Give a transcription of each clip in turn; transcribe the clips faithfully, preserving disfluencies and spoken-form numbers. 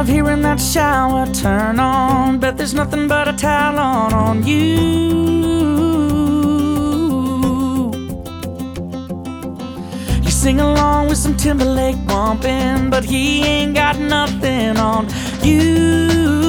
love hearing that shower turn on. Bet there's nothing but a towel on on you. You sing along with some Timberlake bumping, but he ain't got nothing on you.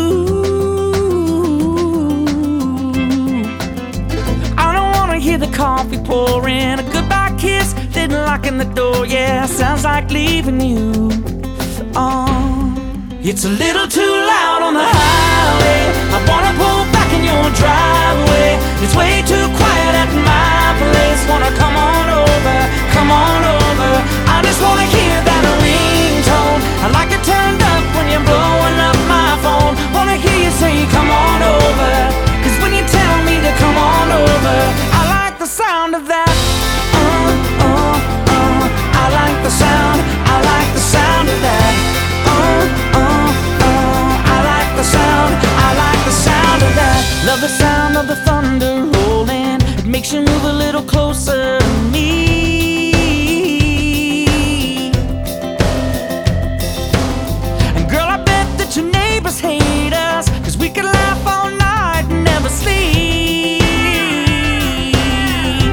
I don't wanna hear the coffee pouring, a goodbye kiss, then locking the door. Yeah, sounds like leaving you. Oh, it's a little too loud on the highway. I wanna pull back in your driveway. It's way too quiet at my place. Wanna come on over, come on over. I just wanna hear that ringtone. I like it turned up when you're blowing up my phone. Wanna hear you say come on over, 'cause when you tell me to come on over, I like the sound of that. Uh, uh, uh, I like the sound, I like the sound of that. Love the sound of the thunder rolling. It makes you move a little closer to me. And girl, I bet that your neighbors hate us, 'cause we could laugh all night and never sleep.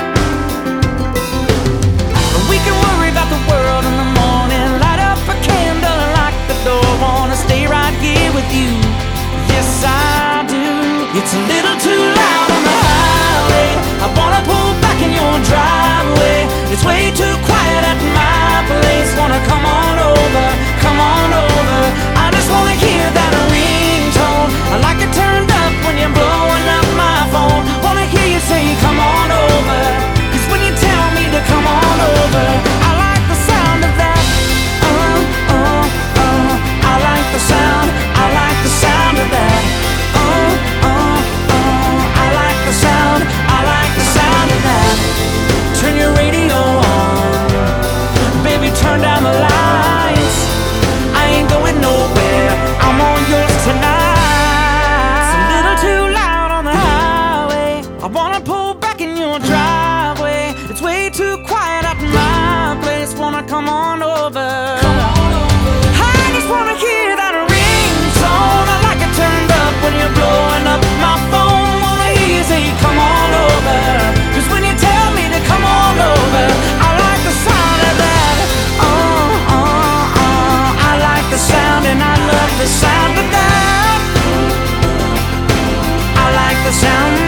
But we can worry about the world in the morning. Light up a candle and lock the door. Wanna stay right here with you. Yes, I do. It's a little too loud on the highway. I wanna pull back in your driveway. It's way too quiet at my place. Wanna come on over, come on over. I just wanna hear that ringtone. I like it turned up when you're blowing up my phone. Wanna hear you say come on over, 'cause when you tell me to come on over, I like the sound of that. Uh, uh, uh, I like the sound, I like the sound of that. Turn your radio on, baby, turn down the lights. I ain't going nowhere, I'm all yours tonight. It's a little too loud on the highway. I wanna pull back in your driveway. It's way too quiet at my place. Wanna come on over, come on over. I just wanna hear that ringtone. I like it turned up when you're blowing up my phone. Wanna hear you say come on over, 'cause when you tell me to come on over, I like the sound of that. Oh, oh, oh, I like the sound and I love the sound of that. I like the sound.